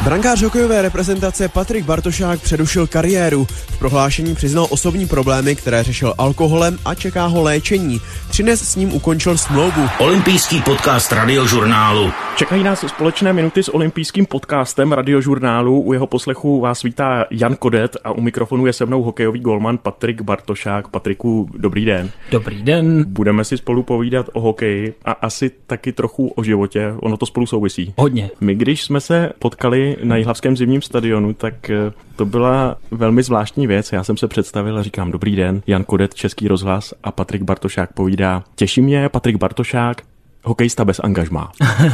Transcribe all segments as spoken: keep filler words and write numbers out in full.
Brankář hokejové reprezentace Patrik Bartošák přerušil kariéru. V prohlášení přiznal osobní problémy, které řešil alkoholem a čeká ho léčení. Třinec s ním ukončil smlouvu. Olympijský podcast Radiožurnálu. Čekají nás společné minuty s olympijským podcastem Radiožurnálu. U jeho poslechu vás vítá Jan Kodet a u mikrofonu je se mnou hokejový golman Patrik Bartošák. Patriku, dobrý den. Dobrý den. Budeme si spolu povídat o hokeji a asi taky trochu o životě. Ono to spolu souvisí. Hodně. My, když jsme se potkali na Jihlavském zimním stadionu, tak to byla velmi zvláštní věc. Já jsem se představil a říkám, dobrý den, Jan Kodet, Český rozhlas, a Patrik Bartošák povídá, těší mě Patrik Bartošák, hokejista bez angažmá.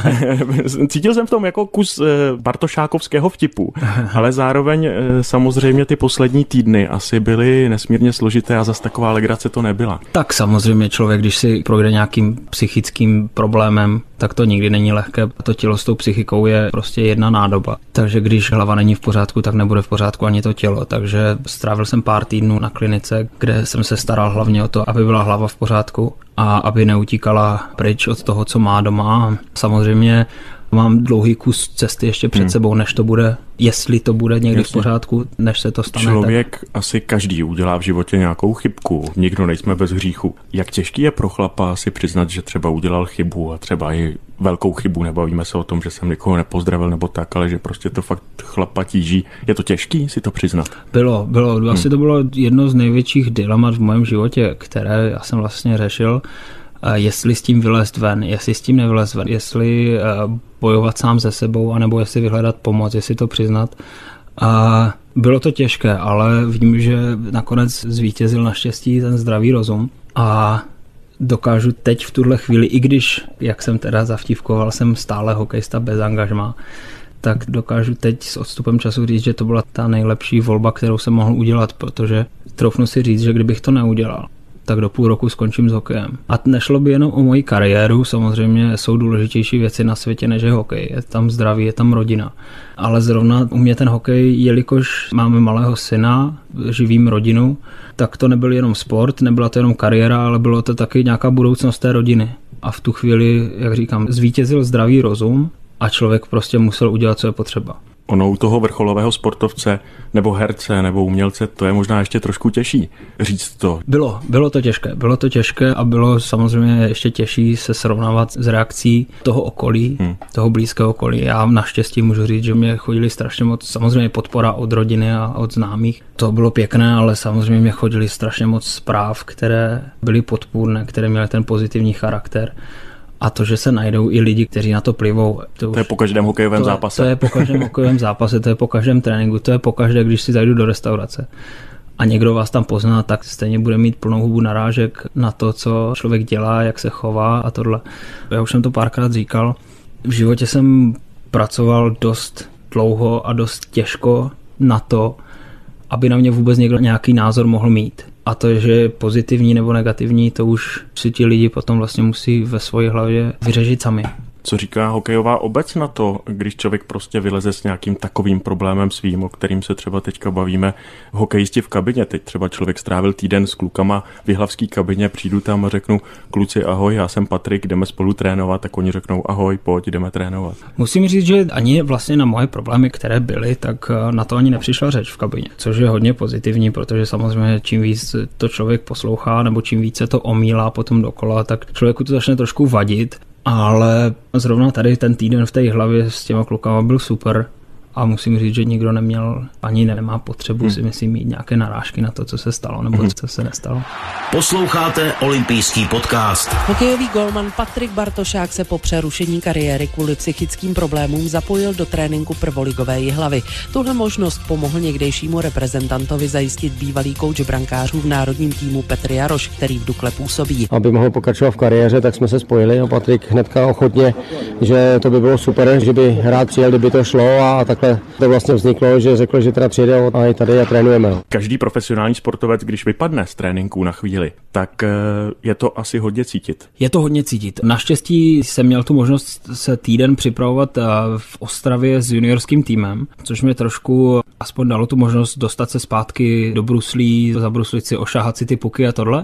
Cítil jsem v tom jako kus bartošákovského vtipu, ale zároveň samozřejmě ty poslední týdny asi byly nesmírně složité a zas taková legrace to nebyla. Tak samozřejmě člověk, když si projde nějakým psychickým problémem, tak to nikdy není lehké. To tělo s tou psychikou je prostě jedna nádoba. Takže když hlava není v pořádku, tak nebude v pořádku ani to tělo. Takže strávil jsem pár týdnů na klinice, kde jsem se staral hlavně o to, aby byla hlava v pořádku a aby neutíkala pryč od toho, co má doma. Samozřejmě mám dlouhý kus cesty ještě před hmm. sebou, než to bude, jestli to bude někdy Jasně. v pořádku, než se to stane. Člověk tak... asi každý udělá v životě nějakou chybku, nikdo nejsme bez hříchu. Jak těžký je pro chlapa si přiznat, že třeba udělal chybu a třeba i velkou chybu, nebavíme se o tom, že jsem někoho nepozdravil nebo tak, ale že prostě to fakt chlapa tíží. Je to těžký si to přiznat? Bylo, bylo. Hmm. Asi to bylo jedno z největších dilemat v mém životě, které já jsem vlastně řešil. Jestli s tím vylézt ven, jestli s tím nevylézt ven, jestli bojovat sám se sebou, anebo jestli vyhledat pomoc, jestli to přiznat. A bylo to těžké, ale vím, že nakonec zvítězil naštěstí ten zdravý rozum a dokážu teď v tuhle chvíli, i když, jak jsem teda zavtívkoval, jsem stále hokejista bez angažmá, tak dokážu teď s odstupem času říct, že to byla ta nejlepší volba, kterou jsem mohl udělat, protože troufnu si říct, že kdybych to neudělal, tak do půl roku skončím s hokejem. A nešlo by jenom o moji kariéru, samozřejmě jsou důležitější věci na světě než je hokej. Je tam zdraví, je tam rodina. Ale zrovna u mě ten hokej, jelikož máme malého syna, živím rodinu, tak to nebyl jenom sport, nebyla to jenom kariéra, ale bylo to taky nějaká budoucnost té rodiny. A v tu chvíli, jak říkám, zvítězil zdravý rozum a člověk prostě musel udělat, co je potřeba. Ono u toho vrcholového sportovce nebo herce nebo umělce to je možná ještě trošku těžší říct to. Bylo, bylo to těžké, bylo to těžké a bylo samozřejmě ještě těžší se srovnávat s reakcí toho okolí, hmm. toho blízkého okolí. Já naštěstí můžu říct, že mě chodili strašně moc, samozřejmě podpora od rodiny a od známých. To bylo pěkné, ale samozřejmě mě chodili strašně moc zpráv, které byly podpůrné, které měly ten pozitivní charakter. A to, že se najdou i lidi, kteří na to plivou. To, to je po každém hokejovém to, zápase. To je po každém hokejovém zápase, to je po každém tréninku, to je po každé, když si zajdu do restaurace. A někdo vás tam pozná, tak stejně bude mít plnou hubu narážek na to, co člověk dělá, jak se chová a tohle. Já už jsem to párkrát říkal. V životě jsem pracoval dost dlouho a dost těžko na to, aby na mě vůbec někdo nějaký názor mohl mít. A to, že je pozitivní nebo negativní, to už si ti lidi potom vlastně musí ve své hlavě vyřešit sami. Co říká hokejová obec na to, když člověk prostě vyleze s nějakým takovým problémem svým, o kterým se třeba teďka bavíme, hokejisti v kabině, teď třeba člověk strávil týden s klukama v jihlavský kabině, přijdu tam a řeknu, kluci ahoj, já jsem Patrik, jdeme spolu trénovat, tak oni řeknou ahoj, pojď, jdeme trénovat. Musím říct, že ani vlastně na moje problémy, které byly, tak na to ani nepřišla řeč v kabině, což je hodně pozitivní, protože samozřejmě čím víc to člověk poslouchá, nebo čím více to omílá potom dokola, tak člověku to začne trošku vadit. Ale zrovna tady ten týden v té hlavě s těma klukama byl super a musím říct, že nikdo neměl ani nemá potřebu hmm. si myslím mít nějaké narážky na to, co se stalo nebo hmm. co se nestalo. Posloucháte olympijský podcast. Hokejový golman Patrik Bartošák se po přerušení kariéry kvůli psychickým problémům zapojil do tréninku prvoligové Jihlavy. Tuhle možnost pomohl někdejšímu reprezentantovi zajistit bývalý kouč brankářů v národním týmu Petr Jaroš, který v Dukle působí. Aby mohl pokračovat v kariéře, tak jsme se spojili a Patrik hnedka ochotně, že to by bylo super, že by rád přijel, kdyby to šlo a tak to vlastně vzniklo, že řekl, že teda přijede a i tady a trénujeme. Každý profesionální sportovec, když vypadne z tréninku na chvíli, tak je to asi hodně cítit. Je to hodně cítit. Naštěstí jsem měl tu možnost se týden připravovat v Ostravě s juniorským týmem, což mě trošku aspoň dalo tu možnost dostat se zpátky do bruslí, zabruslit si, ošahat si ty puky a tohle.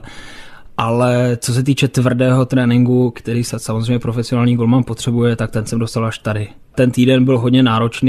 Ale co se týče tvrdého tréninku, který se samozřejmě profesionální golman potřebuje, tak ten jsem dostal až tady. Ten týden byl hodně náročný,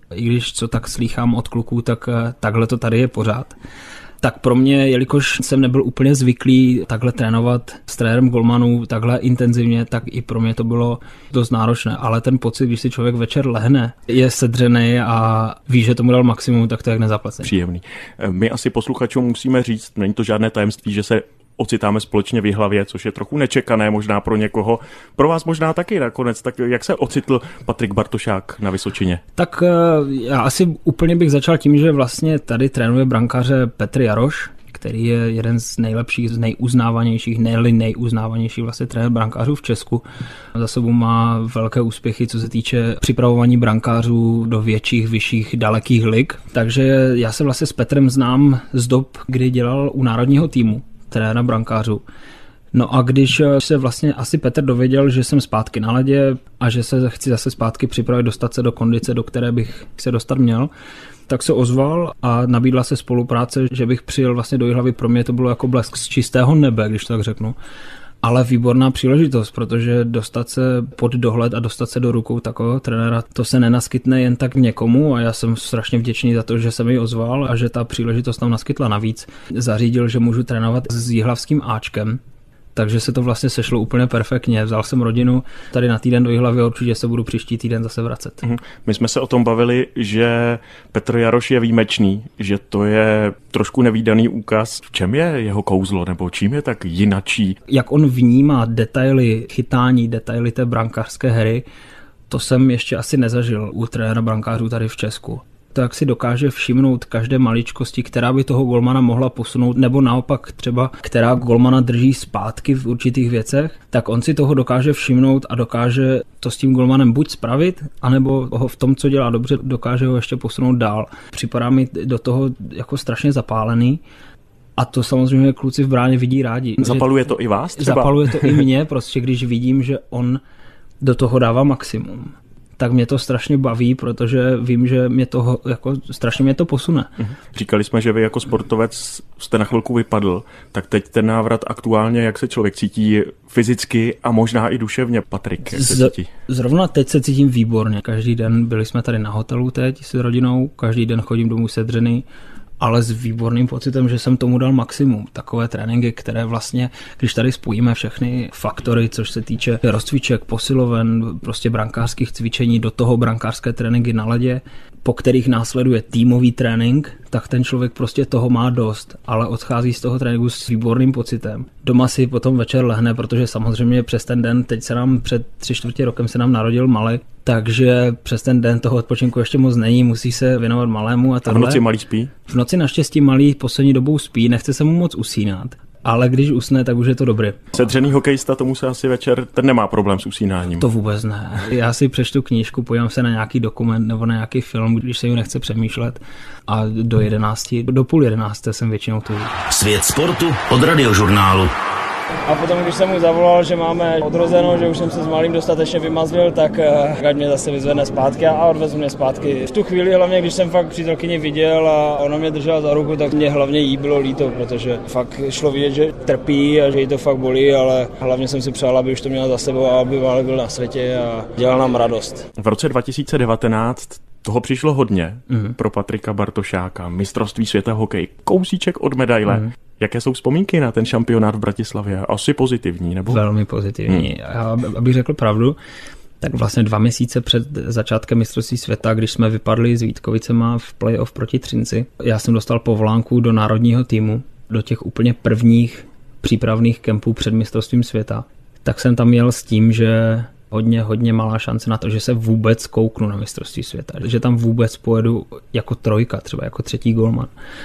i když co tak slýchám od kluků, tak takhle to tady je pořád. Tak pro mě, jelikož jsem nebyl úplně zvyklý takhle trénovat s trenérem golmanů takhle intenzivně, tak i pro mě to bylo dost náročné. Ale ten pocit, když si člověk večer lehne, je sedřený a ví, že tomu dal maximum, tak to je jak nezaplacený. Příjemný. My asi posluchačům musíme říct, není to žádné tajemství, že se ocitáme společně v Jihlavě, což je trochu nečekané možná pro někoho. Pro vás možná taky nakonec. Tak jak se ocitl Patrik Bartošák na Vysočině? Tak já asi úplně bych začal tím, že vlastně tady trénuje brankáře Petr Jaroš, který je jeden z nejlepších, z nejuznávanějších, nejli nejuznávanějších vlastně trenér brankářů v Česku. Za sebou má velké úspěchy, co se týče připravování brankářů do větších, vyšších, dalekých lig. Takže já se vlastně s Petrem znám z dob, kdy dělal u národního týmu trenéra brankářů. No a když se vlastně asi Petr dověděl, že jsem zpátky na ledě a že se chci zase zpátky připravit dostat se do kondice, do které bych se dostat měl, tak se ozval a nabídla se spolupráce, že bych přijel vlastně do Jihlavy. Pro mě to bylo jako blesk z čistého nebe, když to tak řeknu. Ale výborná příležitost, protože dostat se pod dohled a dostat se do rukou takového trenéra, to se nenaskytne jen tak někomu a já jsem strašně vděčný za to, že se mi ozval a že ta příležitost tam naskytla. Navíc zařídil, že můžu trénovat s jihlavským áčkem, takže se to vlastně sešlo úplně perfektně. Vzal jsem rodinu tady na týden do Jihlavy a určitě se budu příští týden zase vracet. My jsme se o tom bavili, že Petr Jaroš je výjimečný, že to je trošku nevídaný úkaz. V čem je jeho kouzlo, nebo čím je tak jinačí? Jak on vnímá detaily chytání, detaily té brankářské hry, to jsem ještě asi nezažil u trenéra brankářů tady v Česku. To, jak si dokáže všimnout každé maličkosti, která by toho golmana mohla posunout, nebo naopak třeba, která golmana drží zpátky v určitých věcech, tak on si toho dokáže všimnout a dokáže to s tím golmanem buď spravit, anebo ho v tom, co dělá dobře, dokáže ho ještě posunout dál. Připadá mi do toho jako strašně zapálený. A to samozřejmě kluci v bráně vidí rádi. Zapaluje to i vás třeba? Zapaluje to i mě, prostě když vidím, že on do toho dává maximum. Tak mě to strašně baví, protože vím, že mě to, jako, strašně mě to posune. Říkali jsme, že vy jako sportovec jste na chvilku vypadl, tak teď ten návrat aktuálně, jak se člověk cítí fyzicky a možná i duševně, Patrik, jak se Z, cítí? Zrovna teď se cítím výborně. Každý den byli jsme tady na hotelu teď s rodinou, každý den chodím domů sedřený, ale s výborným pocitem, že jsem tomu dal maximum. Takové tréninky, které vlastně, když tady spojíme všechny faktory, což se týče rozcviček, posiloven, prostě brankářských cvičení, do toho brankářské tréninky na ledě, po kterých následuje týmový trénink, tak ten člověk prostě toho má dost, ale odchází z toho tréninku s výborným pocitem. Doma si potom večer lehne, protože samozřejmě přes ten den, teď se nám před tři čtvrtě rokem se nám narodil malý, takže přes ten den toho odpočinku ještě moc není, musí se věnovat malému a tohle. A v noci malý spí? V noci naštěstí malý poslední dobou spí, nechce se mu moc usínat. Ale když usne, tak už je to dobré. Sedřený hokejista, tomu se asi večer, ten nemá problém s usínáním. To vůbec ne. Já si přečtu knížku, podívám se na nějaký dokument nebo na nějaký film, když se jim nechce přemýšlet a do jedenácti, do půl jedenácté jsem většinou tu. Svět sportu od Radiožurnálu. A potom, když jsem mu zavolal, že máme odrozeno, že už jsem se s malým dostatečně vymazlil, tak ať mě zase vyzvedne zpátky a odvezl mě zpátky. V tu chvíli hlavně, když jsem fakt přítelkyni viděl a ona mě držela za ruku, tak mě hlavně jí bylo líto, protože fakt šlo vidět, že trpí a že jí to fakt bolí, ale hlavně jsem si přál, aby už to měla za sebou a aby byl na světě a dělal nám radost. V roce dva tisíce devatenáct toho přišlo hodně mm. pro Patrika Bartošáka, mistrovství světa hokej, kousíček od medaile. Mm. Jaké jsou vzpomínky na ten šampionát v Bratislavě? Asi pozitivní, nebo? Velmi pozitivní. Hmm. Já, abych řekl pravdu, tak vlastně dva měsíce před začátkem mistrovství světa, když jsme vypadli s Vítkovicema v playoff proti Třinci, já jsem dostal povolánku do národního týmu, do těch úplně prvních přípravných kempů před mistrovstvím světa. Tak jsem tam jel s tím, že hodně, hodně malá šance na to, že se vůbec kouknu na mistrovství světa. Že tam vůbec pojedu jako trojka, třeba jako třetí golman.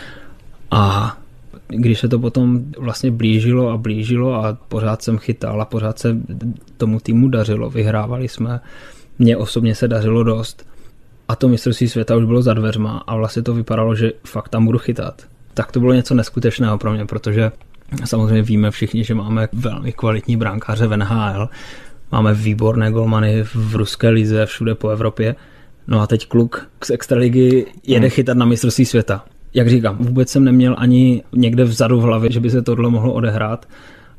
A když se to potom vlastně blížilo a blížilo a pořád jsem chytal a pořád se tomu týmu dařilo, vyhrávali jsme, mně osobně se dařilo dost a to mistrovství světa už bylo za dveřma a vlastně to vypadalo, že fakt tam budu chytat. Tak to bylo něco neskutečného pro mě, protože samozřejmě víme všichni, že máme velmi kvalitní brankáře v N H L, máme výborné golmany v ruské lize, všude po Evropě, no a teď kluk z extraligy jede chytat na mistrovství světa. Jak říkám, vůbec jsem neměl ani někde vzadu v hlavě, že by se tohle mohlo odehrát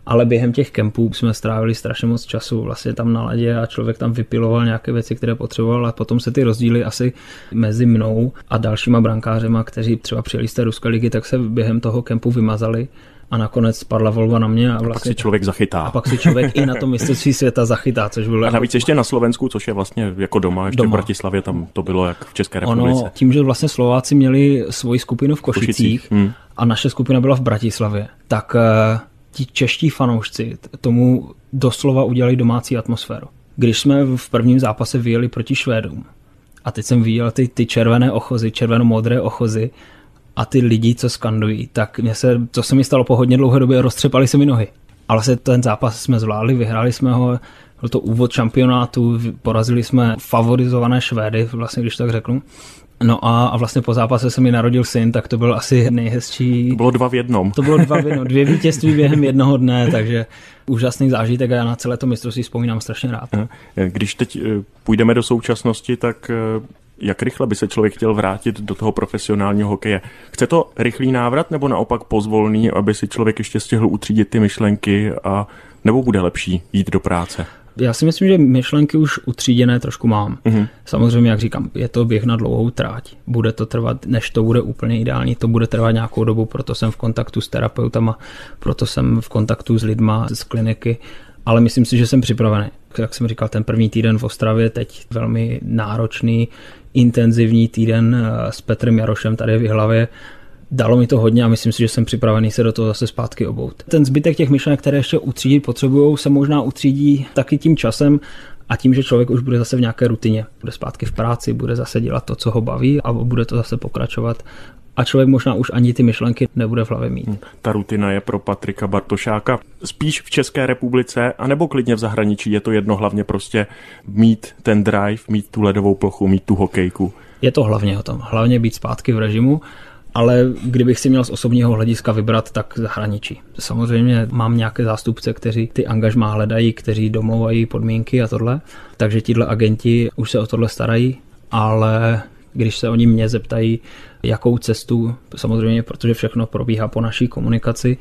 ale během těch kempů jsme strávili strašně moc času vlastně tam na ledě a člověk tam vypiloval nějaké věci, které potřeboval, a potom se ty rozdíly asi mezi mnou a dalšíma brankářema, kteří třeba přijeli z té ruské ligy, tak se během toho kempu vymazali. A nakonec spadla volba na mě. A, vlastně, a pak si člověk zachytá. A pak si člověk i na tom mistrovství světa zachytá, což bylo... A navíc ještě na Slovensku, což je vlastně jako doma, ještě doma. V Bratislavě tam to bylo jak v České republice. Ono, tím, že vlastně Slováci měli svoji skupinu v Košicích, Košicích. Hmm. a naše skupina byla v Bratislavě, tak uh, ti čeští fanoušci tomu doslova udělali domácí atmosféru. Když jsme v prvním zápase vyjeli proti Švédům, a teď jsem viděl ty, ty červené ochozy, červeno-modré ochozy, a ty lidi, co skandují, tak mě se, to se mi stalo po hodně dlouhé době, roztřepaly se mi nohy. Ale se ten zápas jsme zvládli, vyhráli jsme ho, byl to úvod šampionátu, porazili jsme favorizované Švédy, vlastně když tak řeknu. No a, a vlastně po zápase se mi narodil syn, tak to byl asi nejhezčí. To bylo dva v jednom. To bylo dva v jednom, dvě vítězství během jednoho dne, takže úžasný zážitek a já na celé to mistrovství vzpomínám strašně rád. Když teď půjdeme do současnosti, tak jak rychle by se člověk chtěl vrátit do toho profesionálního hokeje? Chce to rychlý návrat nebo naopak pozvolný, aby si člověk ještě stihl utřídit ty myšlenky, a nebo bude lepší jít do práce? Já si myslím, že myšlenky už utříděné trošku mám. Mm-hmm. Samozřejmě, jak říkám, je to běh na dlouhou tráť. Bude to trvat, než to bude úplně ideální, to bude trvat nějakou dobu, proto jsem v kontaktu s terapeutama, proto jsem v kontaktu s lidma z kliniky, ale myslím si, že jsem připravený. Jak jsem říkal, ten první týden v Ostravě, teď velmi náročný, intenzivní týden s Petrem Jarošem tady v Jihlavě. Dalo mi to hodně a myslím si, že jsem připravený se do toho zase zpátky obout. Ten zbytek těch myšlenek, které ještě utřídit potřebujou, se možná utřídí taky tím časem a tím, že člověk už bude zase v nějaké rutině. Bude zpátky v práci, bude zase dělat to, co ho baví, a bude to zase pokračovat. A člověk možná už ani ty myšlenky nebude v hlavě mít. Ta rutina je pro Patrika Bartošáka spíš v České republice, anebo klidně v zahraničí? Je to jedno, hlavně prostě mít ten drive, mít tu ledovou plochu, mít tu hokejku? Je to hlavně o tom. Hlavně být zpátky v režimu, ale kdybych si měl z osobního hlediska vybrat, tak zahraničí. Samozřejmě mám nějaké zástupce, kteří ty angažmá hledají, kteří domlouvají podmínky a tohle, takže tihle agenti už se o tohle starají, ale když se oni mě zeptají, jakou cestu, samozřejmě, protože všechno probíhá po naší komunikaci,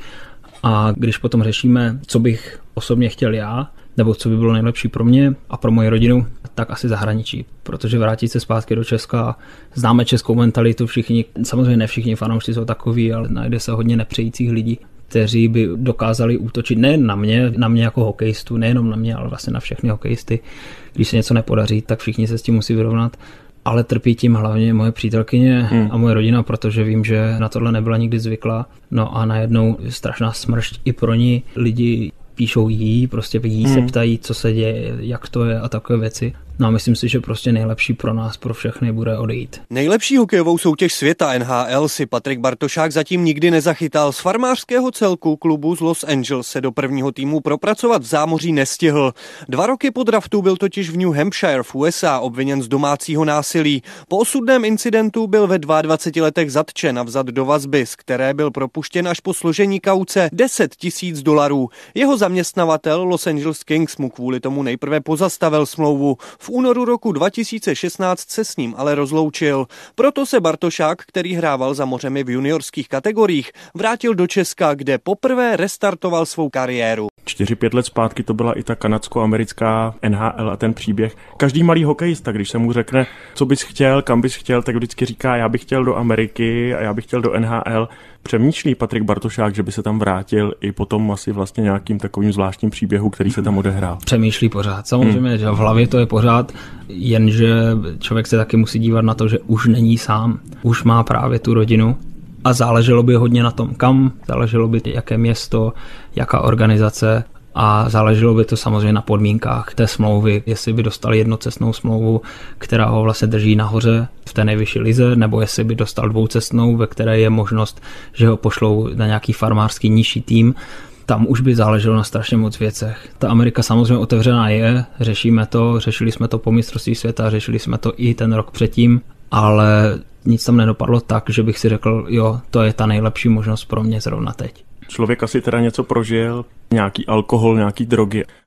a když potom řešíme, co bych osobně chtěl já, nebo co by bylo nejlepší pro mě a pro moji rodinu, tak asi zahraničí, protože vrátit se zpátky do Česka, známe českou mentalitu, všichni, samozřejmě ne všichni fanoušci jsou takový, ale najde se hodně nepřejících lidí, kteří by dokázali útočit nejen na mě, na mě jako hokejistu, nejenom na mě, ale vlastně na všechny hokejisty. Když se něco nepodaří, tak všichni se s tím musí vyrovnat. Ale trpí tím hlavně moje přítelkyně hmm. a moje rodina, protože vím, že na tohle nebyla nikdy zvyklá. No a najednou strašná smršť i pro ní. Lidi píšou jí, prostě jí hmm. se ptají, co se děje, jak to je a takové věci. No a myslím si, že prostě nejlepší pro nás, pro všechny bude odejít. Nejlepší hokejovou soutěž světa N H L si Patrik Bartošák zatím nikdy nezachytal. Z farmářského celku klubu z Los Angeles se do prvního týmu propracovat v zámoří nestihl. Dva roky po draftu byl totiž v New Hampshire v U S A obviněn z domácího násilí. Po osudném incidentu byl ve dvaceti dvou letech zatčen a vzat do vazby, z které byl propuštěn až po složení kauce deset tisíc dolarů. Jeho zaměstnavatel Los Angeles Kings mu kvůli tomu nejprve pozastavil smlouvu. V únoru roku dva tisíce šestnáct se s ním ale rozloučil. Proto se Bartošák, který hrával za mořemi v juniorských kategoriích, vrátil do Česka, kde poprvé restartoval svou kariéru. Čtyři, pět let zpátky to byla i ta kanadsko-americká N H L a ten příběh. Každý malý hokejista, když se mu řekne, co bys chtěl, kam bys chtěl, tak vždycky říká, já bych chtěl do Ameriky a já bych chtěl do N H L. Přemýšlí Patrik Bartošák, že by se tam vrátil i potom asi vlastně nějakým takovým zvláštním příběhu, který se tam odehrál? Přemýšlí pořád. Samozřejmě, hmm. že v hlavě to je pořád, jenže člověk se taky musí dívat na to, že už není sám. Už má právě tu rodinu. A záleželo by hodně na tom, kam, záleželo by, jaké město, jaká organizace, a záleželo by to samozřejmě na podmínkách té smlouvy, jestli by dostal jednocestnou smlouvu, která ho vlastně drží nahoře v té nejvyšší lize, nebo jestli by dostal dvoucestnou, ve které je možnost, že ho pošlou na nějaký farmářský nižší tým. Tam už by záleželo na strašně moc věcech. Ta Amerika samozřejmě otevřená je, řešíme to, řešili jsme to po mistrovství světa, řešili jsme to i ten rok předtím, ale nic tam nedopadlo tak, že bych si řekl, jo, to je ta nejlepší možnost pro mě zrovna teď. Člověk asi teda něco prožil, nějaký alkohol, nějaký drogy.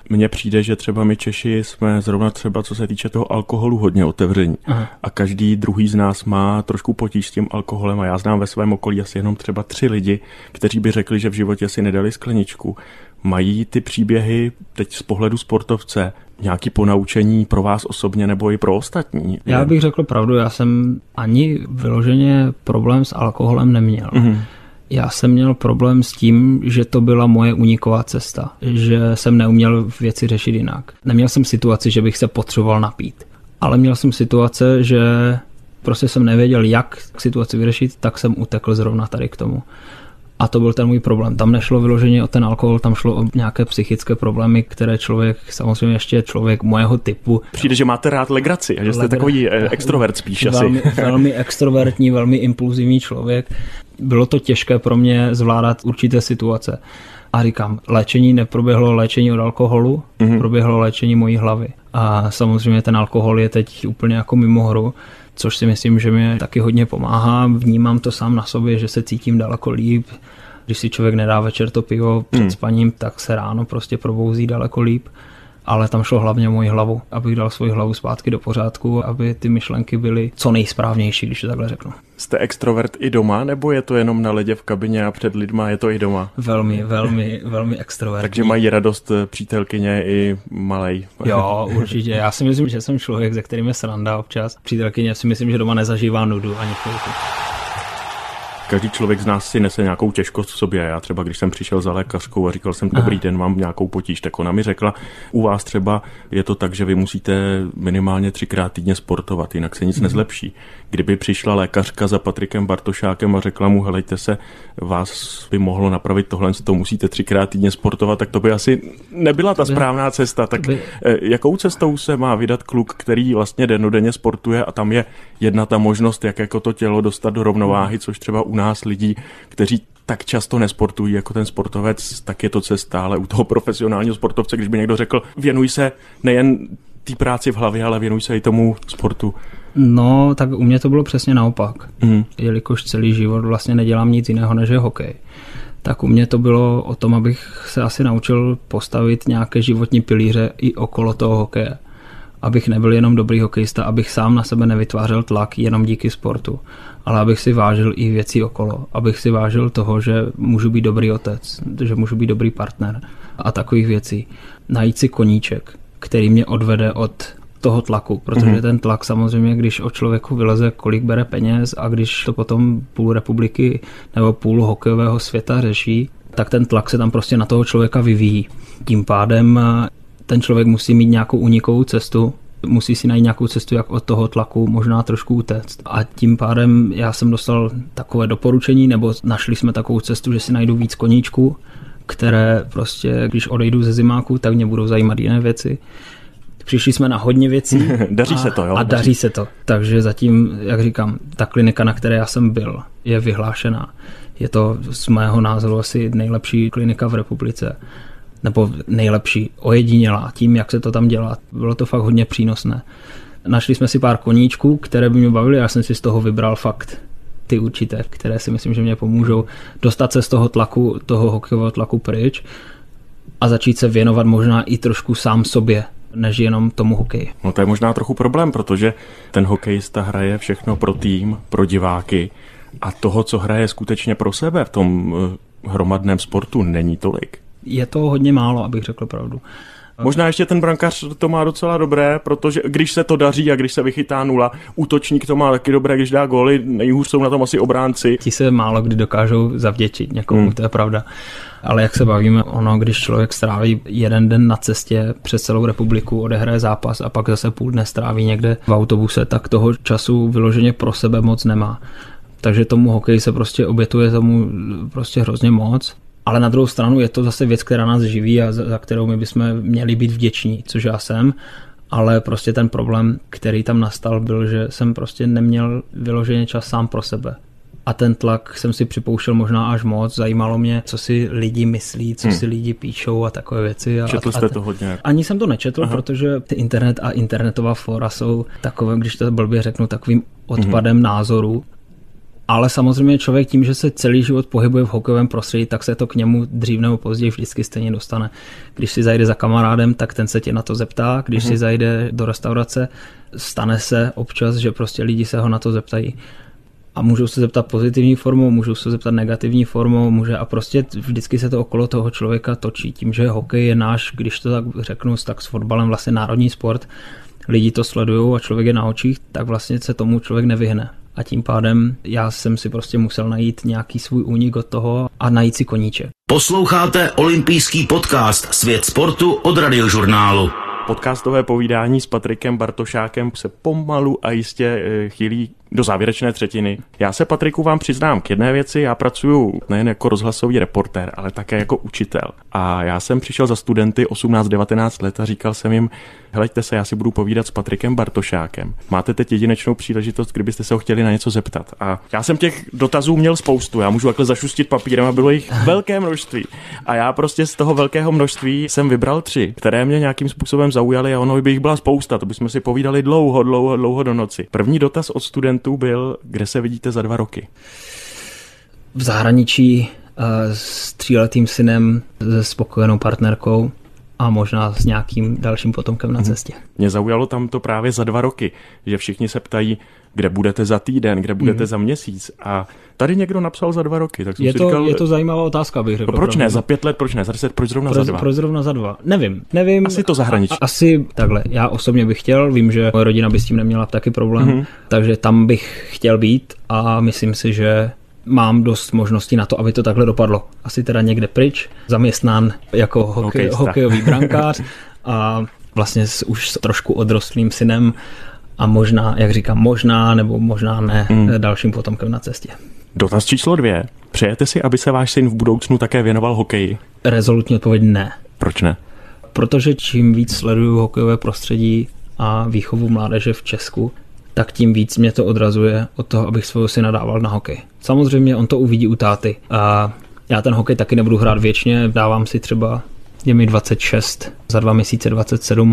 Mně přijde, že třeba my Češi jsme zrovna třeba, co se týče toho alkoholu, hodně otevření. Aha. A každý druhý z nás má trošku potíž s tím alkoholem a já znám ve svém okolí asi jenom třeba tři lidi, kteří by řekli, že v životě si nedali skleničku. Mají ty příběhy teď z pohledu sportovce nějaký ponaučení pro vás osobně nebo i pro ostatní? Já bych řekl pravdu, já jsem ani vyloženě problém s alkoholem neměl. Mhm. Já jsem měl problém s tím, že to byla moje uniková cesta, že jsem neuměl věci řešit jinak. Neměl jsem situaci, že bych se potřeboval napít, ale měl jsem situace, že prostě jsem nevěděl, jak situaci vyřešit, tak jsem utekl zrovna tady k tomu. A to byl ten můj problém. Tam nešlo vyloženě o ten alkohol, tam šlo o nějaké psychické problémy, které člověk, samozřejmě ještě člověk mojeho typu. Přijde, že máte rád legraci a že jste Legra... takový extrovert spíš asi. Velmi, velmi extrovertní, velmi impulzivní člověk. Bylo to těžké pro mě zvládat určité situace. A říkám, léčení neproběhlo léčení od alkoholu, mm-hmm. proběhlo léčení mojí hlavy. A samozřejmě ten alkohol je teď úplně jako mimo hru, což si myslím, že mi taky hodně pomáhá. Vnímám to sám na sobě, že se cítím daleko líp. Když si člověk nedá večer to pivo před hmm. spaním, tak se ráno prostě probouzí daleko líp. Ale tam šlo hlavně o moji hlavu, abych dal svoji hlavu zpátky do pořádku, aby ty myšlenky byly co nejsprávnější, když to takhle řeknu. Jste extrovert i doma, nebo je to jenom na ledě v kabině a před lidma, je to i doma? Velmi, velmi, velmi extrovertní. Takže mají radost přítelkyně i malej. Jo, určitě. Já si myslím, že jsem člověk, ze kterým je sranda občas. Přítelkyně si myslím, že doma nezažívá nudu ani chvilku. Každý člověk z nás si nese nějakou těžkost v sobě. Já třeba, když jsem přišel za lékařkou a říkal jsem, dobrý Aha. den, mám nějakou potíž, tak ona mi řekla, u vás třeba je to tak, že vy musíte minimálně třikrát týdně sportovat, jinak se nic hmm. nezlepší. Kdyby přišla lékařka za Patrikem Bartošákem a řekla mu, helejte se, vás by mohlo napravit tohle, to musíte třikrát týdně sportovat, tak to by asi nebyla ta správná cesta. Tak by... jakou cestou se má vydat kluk, který vlastně dennodenně sportuje a tam je jedna ta možnost, jak jako to tělo dostat do rovnováhy, což třeba u nás lidí, kteří tak často nesportují jako ten sportovec, tak je to cesta, ale u toho profesionálního sportovce, když by někdo řekl, věnuj se nejen té práci v hlavě, ale věnuj se i tomu sportu. No, tak u mě to bylo přesně naopak. Mm. Jelikož celý život vlastně nedělám nic jiného, než je hokej. Tak u mě to bylo o tom, abych se asi naučil postavit nějaké životní pilíře i okolo toho hokeje. Abych nebyl jenom dobrý hokejista, abych sám na sebe nevytvářel tlak jenom díky sportu, ale abych si vážil i věci okolo. Abych si vážil toho, že můžu být dobrý otec, že můžu být dobrý partner a takových věcí. Najít si koníček, který mě odvede od toho tlaku, protože mm-hmm. ten tlak samozřejmě, když o člověku vyleze, kolik bere peněz a když to potom půl republiky nebo půl hokejového světa řeší, tak ten tlak se tam prostě na toho člověka vyvíjí. Tím pádem ten člověk musí mít nějakou unikovou cestu, musí si najít nějakou cestu, jak od toho tlaku možná trošku utéct. A tím pádem já jsem dostal takové doporučení, nebo našli jsme takovou cestu, že si najdu víc koníčků, které prostě, když odejdu ze zimáku, tak mě budou zajímat jiné věci. Přišli jsme na hodně věcí. Daří a, se to, jo? A daří se to. Takže zatím, jak říkám, ta klinika, na které já jsem byl, je vyhlášená. Je to z mého názoru asi nejlepší klinika v republice. Nebo nejlepší, ojedinělá tím, jak se to tam dělá. Bylo to fakt hodně přínosné. Našli jsme si pár koníčků, které by mě bavily, já jsem si z toho vybral fakt ty určité, které si myslím, že mě pomůžou dostat se z toho tlaku, toho hokejového tlaku pryč a začít se věnovat možná i trošku sám sobě, než jenom tomu hokeji. No to je možná trochu problém, protože ten hokejista hraje všechno pro tým, pro diváky a toho, co hraje skutečně pro sebe v tom hromadném sportu, není tolik. Je to hodně málo, abych řekl pravdu. Možná ještě ten brankář to má docela dobré, protože když se to daří a když se vychytá nula, útočník to má taky dobré, když dá góly, nejhůř jsou na tom asi obránci. Ti se málo kdy dokážou zavděčit někomu, hmm. to je pravda. Ale jak se bavíme, ono, když člověk stráví jeden den na cestě přes celou republiku, odehraje zápas a pak zase půl dne stráví někde v autobuse, tak toho času vyloženě pro sebe moc nemá. Takže tomu hokeji se prostě obětuje tomu prostě hrozně moc. Ale na druhou stranu je to zase věc, která nás živí a za kterou my bychom měli být vděční, což já jsem. Ale prostě ten problém, který tam nastal, byl, že jsem prostě neměl vyloženě čas sám pro sebe. A ten tlak jsem si připouštěl možná až moc. Zajímalo mě, co si lidi myslí, co hmm. si lidi píšou a takové věci. A, Četl jste a, to hodně? Ani jsem to nečetl, Aha. protože ty internet a internetová fóra jsou takové, když to blbě řeknu, takovým odpadem hmm. názorů. Ale samozřejmě člověk tím, že se celý život pohybuje v hokejovém prostředí, tak se to k němu dřív nebo později vždycky stejně dostane. Když si zajde za kamarádem, tak ten se tě na to zeptá. Když mm-hmm. si zajde do restaurace, stane se občas, že prostě lidi se ho na to zeptají. A můžou se zeptat pozitivní formou, můžou se zeptat negativní formou, může a prostě vždycky se to okolo toho člověka točí. Tím, že hokej je náš, když to tak řeknu, tak s fotbalem vlastně národní sport, lidi to sledují a člověk je na očích, tak vlastně se tomu člověk nevyhne. A tím pádem já jsem si prostě musel najít nějaký svůj únik od toho a najít si koníček. Posloucháte olympijský podcast Svět sportu od Radiožurnálu. Podcastové povídání s Patrikem Bartošákem se pomalu a jistě chýlí do závěrečné třetiny. Já se, Patriku, vám přiznám k jedné věci. Já pracuji nejen jako rozhlasový reportér, ale také jako učitel. A já jsem přišel za studenty osmnáct devatenáct let a říkal jsem jim, hleďte se, já si budu povídat s Patrikem Bartošákem. Máte teď jedinečnou příležitost, kdybyste se ho chtěli na něco zeptat. A já jsem těch dotazů měl spoustu. Já můžu takhle zašustit papírem a bylo jich velké množství. A já prostě z toho velkého množství jsem vybral tři, které mě nějakým způsobem zaujaly a ono by jich byla spousta. To bychom si povídali dlouho, dlouho, dlouho do noci. První dotaz od studentů byl, kde se vidíte za dva roky? V zahraničí uh, s tříletým synem, se spokojenou partnerkou a možná s nějakým dalším potomkem na cestě. Mě zaujalo tam to právě za dva roky, že všichni se ptají, kde budete za týden, kde budete mm. za měsíc. A tady někdo napsal za dva roky. Tak jsem je, si to, říkal, je to zajímavá otázka, bych řekl. No proč ne? Za pět let, proč ne? Za deset, proč zrovna pro, za dva? Proč zrovna za dva? Nevím. nevím. Asi to zahraničí. A, asi takhle. Já osobně bych chtěl, vím, že moje rodina by s tím neměla taky problém, mm-hmm. takže tam bych chtěl být a myslím si, že mám dost možností na to, aby to takhle dopadlo. Asi teda někde pryč, zaměstnán jako hokej, hokejový brankář a vlastně s už s trošku odrostlým synem a možná, jak říkám, možná nebo možná ne mm. dalším potomkem na cestě. Dotaz číslo dvě. Přejete si, aby se váš syn v budoucnu také věnoval hokeji? Rezolutně odpověď ne. Proč ne? Protože čím víc sleduju hokejové prostředí a výchovu mládeže v Česku, tak tím víc mě to odrazuje od toho, abych svého syna dával na hokej. Samozřejmě on to uvidí u táty. A já ten hokej taky nebudu hrát věčně, dávám si třeba, je mi dvacet šest, za dva měsíce dvacet sedm,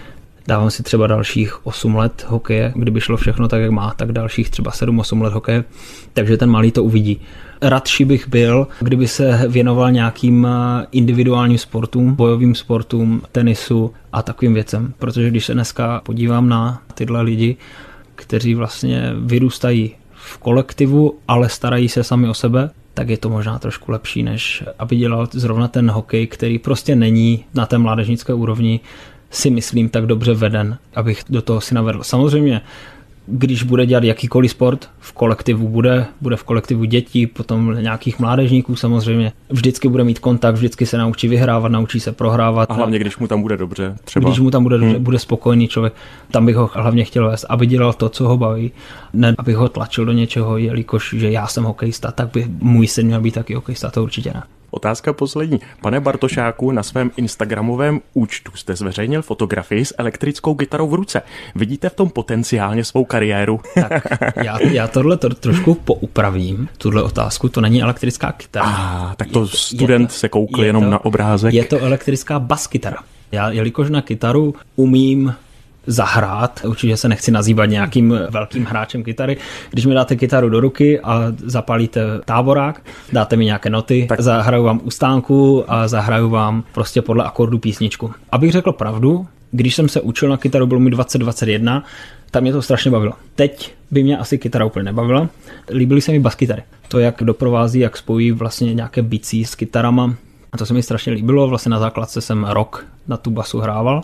dávám si třeba dalších osm let hokeje, kdyby šlo všechno tak, jak má, tak dalších třeba sedm osm let hokeje, takže ten malý to uvidí. Radši bych byl, kdyby se věnoval nějakým individuálním sportům, bojovým sportům, tenisu a takovým věcem, protože když se dneska podívám na tyhle lidi, kteří vlastně vyrůstají v kolektivu, ale starají se sami o sebe, tak je to možná trošku lepší, než aby dělal zrovna ten hokej, který prostě není na té mládežnické úrovni, si myslím, tak dobře veden, abych do toho si navedl. Samozřejmě, když bude dělat jakýkoliv sport, v kolektivu bude, bude v kolektivu dětí, potom nějakých mládežníků samozřejmě, vždycky bude mít kontakt, vždycky se naučí vyhrávat, naučí se prohrávat. A hlavně, když mu tam bude dobře. Třeba. Když mu tam bude dobře, hmm. bude spokojený člověk, tam bych ho hlavně chtěl vést, aby dělal to, co ho baví, ne abych ho tlačil do něčeho, jelikož, že já jsem hokejista, tak by můj syn měl být taky hokejista, to určitě ne. Otázka poslední. Pane Bartošáku, na svém instagramovém účtu jste zveřejnil fotografii s elektrickou kytarou v ruce. Vidíte v tom potenciálně svou kariéru? Tak, já, já tohle to trošku poupravím, tuhle otázku, to není elektrická kytara. Ah, tak to student to, se koukl jenom to, na obrázek. Je to elektrická baskytara. Já, jelikož na kytaru umím zahrát, určitě se nechci nazývat nějakým velkým hráčem kytary. Když mi dáte kytaru do ruky a zapalíte táborák, dáte mi nějaké noty, tak zahraju vám ustánku a zahraju vám prostě podle akordu písničku. Abych řekl pravdu, když jsem se učil na kytaru, bylo mi dvacet dvacet jedna, tam mě to strašně bavilo. Teď by mě asi kytara úplně nebavila. Líbily se mi baskytary. To, jak doprovází, jak spojí vlastně nějaké bicí s kytarama. A to se mi strašně líbilo. Vlastně na základce jsem rok na tu basu hrával.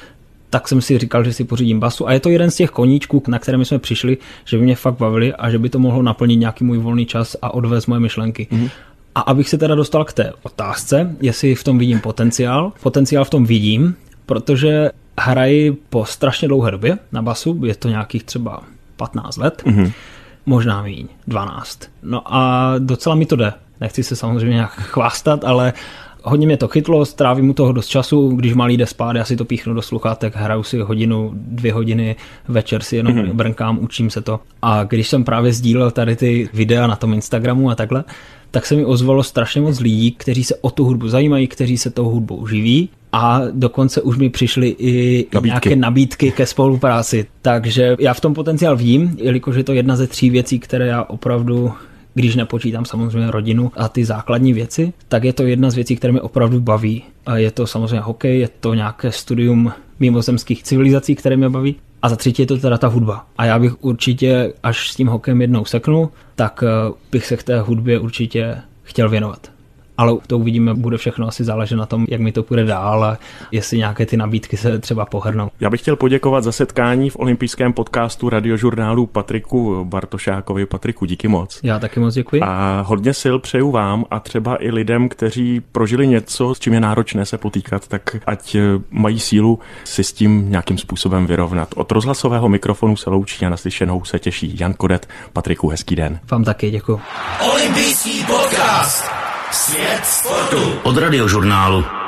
Tak jsem si říkal, že si pořídím basu a je to jeden z těch koníčků, na které my jsme přišli, že by mě fakt bavili a že by to mohlo naplnit nějaký můj volný čas a odvést moje myšlenky. Mm-hmm. A abych se teda dostal k té otázce, jestli v tom vidím potenciál, potenciál v tom vidím, protože hraji po strašně dlouhé době na basu, je to nějakých třeba patnáct let, mm-hmm. možná míň, dvanáct. No a docela mi to jde. Nechci se samozřejmě nějak chvástat, ale hodně mě to chytlo, strávím u toho dost času, když malý jde spát, já si to píchnu do sluchátek, hraju si hodinu, dvě hodiny, večer si jenom mm-hmm. brnkám, učím se to. A když jsem právě sdílel tady ty videa na tom Instagramu a takhle, tak se mi ozvalo strašně moc lidí, kteří se o tu hudbu zajímají, kteří se tou hudbou živí a dokonce už mi přišly i nabídky. nějaké nabídky ke spolupráci. Takže já v tom potenciál vím, jelikož je to jedna ze tří věcí, které já opravdu, když nepočítám samozřejmě rodinu a ty základní věci, tak je to jedna z věcí, které mě opravdu baví. A je to samozřejmě hokej, je to nějaké studium mimozemských civilizací, které mě baví. A za třetí je to teda ta hudba. A já bych určitě, až s tím hokejem jednou seknu, tak bych se k té hudbě určitě chtěl věnovat. Ale to uvidíme, bude všechno asi záležet na tom, jak mi to půjde dál a jestli nějaké ty nabídky se třeba pohrnou. Já bych chtěl poděkovat za setkání v olympijském podcastu Radiožurnálu Patriku Bartošákovi. Patriku, díky moc. Já taky moc děkuji. A hodně sil přeju vám a třeba i lidem, kteří prožili něco, s čím je náročné se potýkat, tak ať mají sílu si s tím nějakým způsobem vyrovnat. Od rozhlasového mikrofonu se loučí a naslyšenou se těší Jan Kodet. Patriku, hezký den. Vám taky děkuji. Olympijský podcast. Svět sportu od Radiožurnálu.